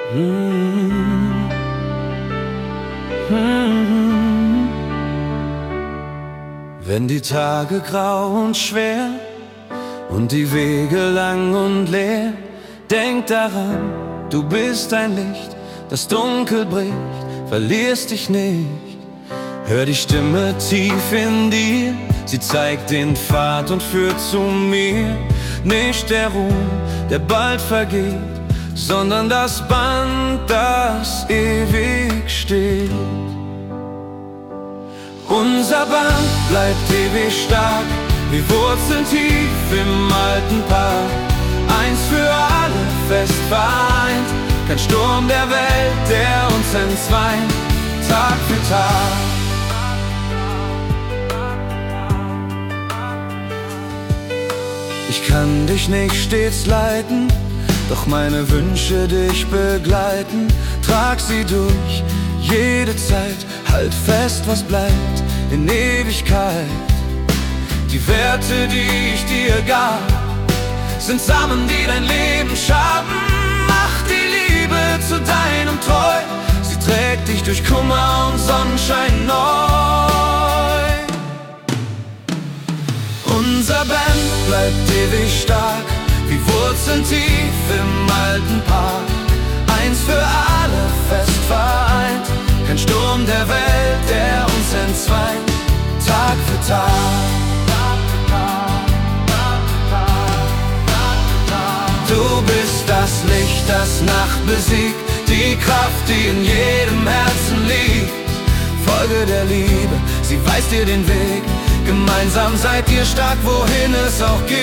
Mm. Mm. Wenn die Tage grau und schwer und die Wege lang und leer, denk daran, du bist ein Licht, das Dunkel bricht, verlierst dich nicht. Hör die Stimme tief in dir, sie zeigt den Pfad und führt zu mir. Nicht der Ruhm, der bald vergeht, sondern das Band, das ewig steht. Unser Band bleibt ewig stark, wie Wurzeln tief im alten Park. Eins für alle fest vereint, kein Sturm der Welt, der uns entzweit, Tag für Tag. Ich kann dich nicht stets leiten, doch meine Wünsche dich begleiten. Trag sie durch jede Zeit, halt fest, was bleibt in Ewigkeit. Die Werte, die ich dir gab, sind Samen, die dein Leben schaden. Mach die Liebe zu deinem treu, sie trägt dich durch Kummer und Sonnenschein neu. Unser Band bleibt ewig stark, wie Wurzeln tief im alten Park. Eins für alle fest vereint, kein Sturm der Welt, der uns entzweit, Tag für Tag. Du bist das Licht, das Nacht besiegt, die Kraft, die in jedem Herzen liegt. Folge der Liebe, sie weist dir den Weg, gemeinsam seid ihr stark, wohin es auch geht.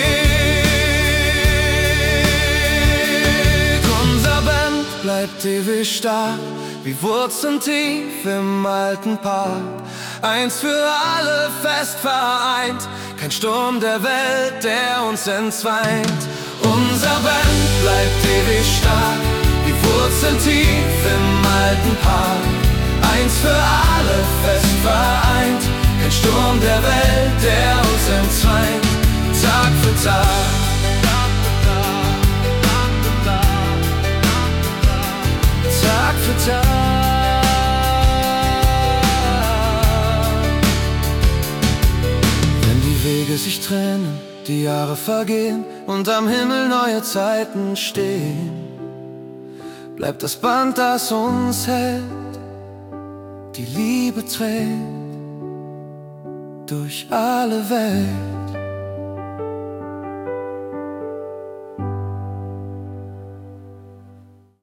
Unser Band bleibt ewig stark, wie Wurzeln tief im alten Park. Eins für alle fest vereint, kein Sturm der Welt, der uns entzweit. Unser Band bleibt ewig stark, wie Wurzeln tief im alten Park. Eins für alle fest vereint, kein Sturm der Welt, der uns entzweit, Tag für Tag. Tag für Tag. Wenn die Wege sich trennen, die Jahre vergehen und am Himmel neue Zeiten stehen, bleibt das Band, das uns hält, die Liebe trägt durch alle Welt.